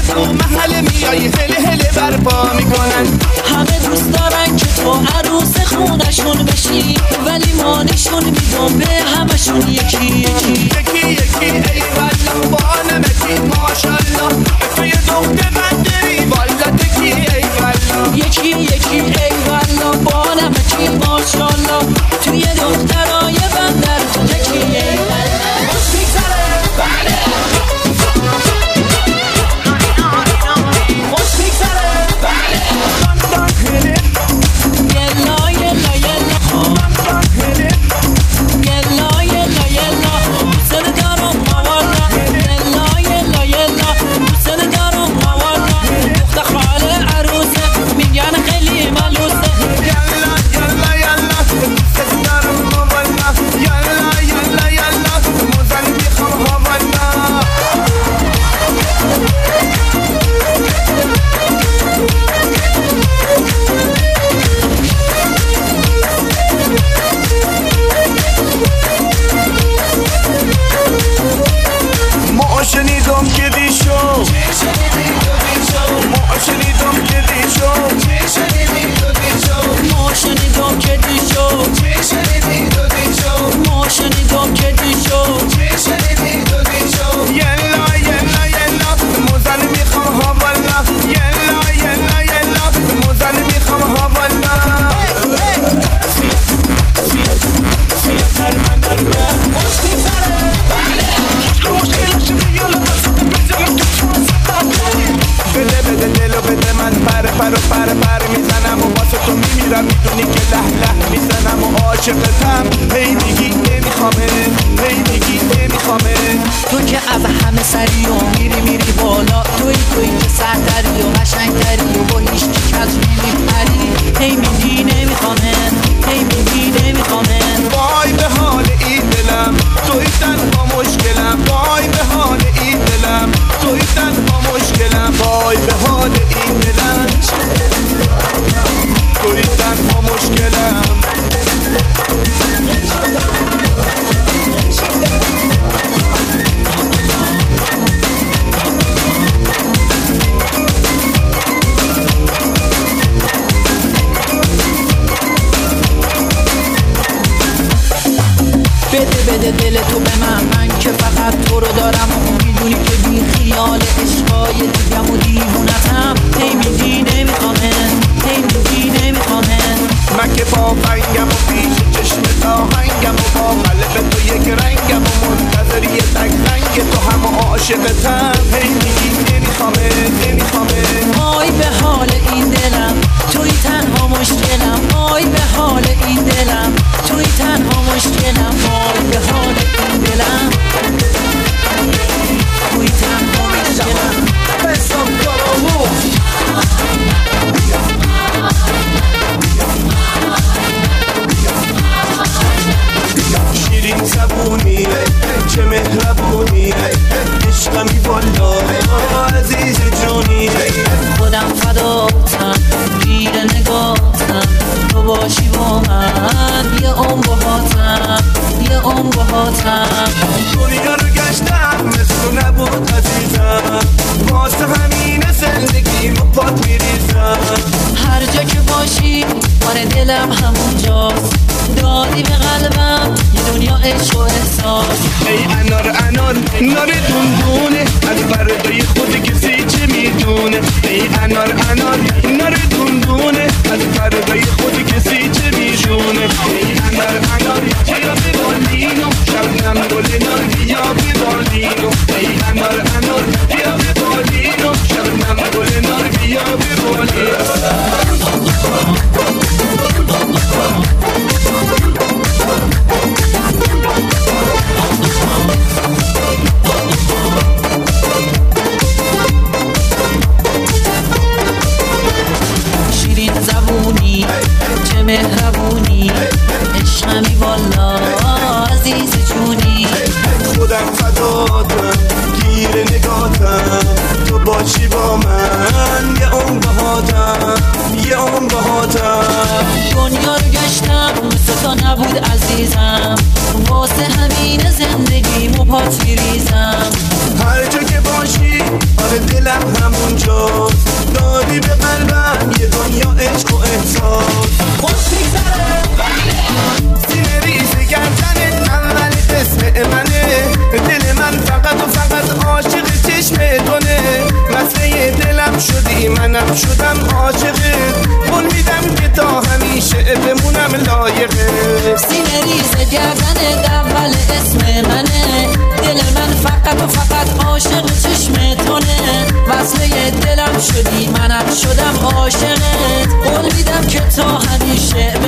تو محل میای هله هله برپا میکنن. همه دوست دارن که تو عروس خونشون بشی، ولی مالشون میدون به همشون یکی یکی یکی یکی. ای والله با نمکی ماشالله توی دختر من داری والا تکی. ای والله یکی یکی ای والله با نمکی ماشالله توی دخترای بندر تو تکی. ای والله خوش میگذره بله خوش میگذره بله یلا یلا یلا یلا یلا یلا سر دارم موالا یلا یلا یلا سر دارم موالا دختر خاله عروسه میگن خیلی ملوسه. یلا یلا یلا سر دارم موالا یلا یلا یلا موزن میخوام هوالا. ما شنیدم که دیشو ما شنیدم که دیشو ما شنیدم که دیشو ما شنیدم که دیشو یلا یلا یلا موزن میخوام هوالا یلا یلا یلا موزن میخوام هوالا. بده بده دلو بده من پر میزنم و واسه تو میمیرم میدونی که له میزنم و عاشقتم. هی میگی نمیخوامه هی میگی نمیخوامه. تو که از همه سری و میری بالا توی که سردری و قشنگتری و با هیچ کی کج نمیپری. هی میگی نمیخوامه هی میگی نمیخوامه. وای به حال این دلم توی تنها مشکلم. وای به حال این دلم توی تنها مشکلم. وای به حال این دلم توی تنها مشکلم. بده دل تو به من که فقط تو رو دارم و میدونی که بی خیال عشقای دیگم و دیوونتم. هی میگی نمیخوامه هی میگی نمیخوامه. من که با فنگم و پیش چشم تاهنگم و با قلب تو یک رنگم و منتظر یه تک رنگ تو هم و عاشقتم. هی میگی نمیخوامه نمیخوامه. آی به حال این دلم توی تنها مشکلم. آی به حال این دلم توی تنها مشکلم. آی به حال این دلم توی تنها مشکلم. شیرین زبونی چه مهربونی عشقمی والا عزیز جونی. خودم فداتم گیر نگاتم تو باشی با من یه عمر باهاتم یه عمر باهاتم. دنیا رو گشتم مثل نبود عزیزم واسه همین زندگی و پات میریزم. هر جا که باشی آره دلم همونجاست. دادی به قلبم یه دنیا عشق و احساس. ای انار انار نار دندونه از فردای خود کسی چه میدونه. ای انار انار نار دندونه از فردای خود کسی چه میدونه. ای انار انار بیا به بالینو شبنم گل نار بیا به بالینو. ای انار انار بیا به بالینو شبنم گل نار بیا به بالینو. شیرین زبونی چه مهربونی عشقمی والا عزیز جونی. خودم فداتم گیر نگاتم تو باشی با من یه عمر باهاتم یه عمر باهاتم. دنیا رو گشتم مثل تا نبود عزیزم واسه همین زندگی مو پات میریزم. هر جا که باشی آره دلم همون شدی منم شدم عاشقت، قول میدم که تا همیشه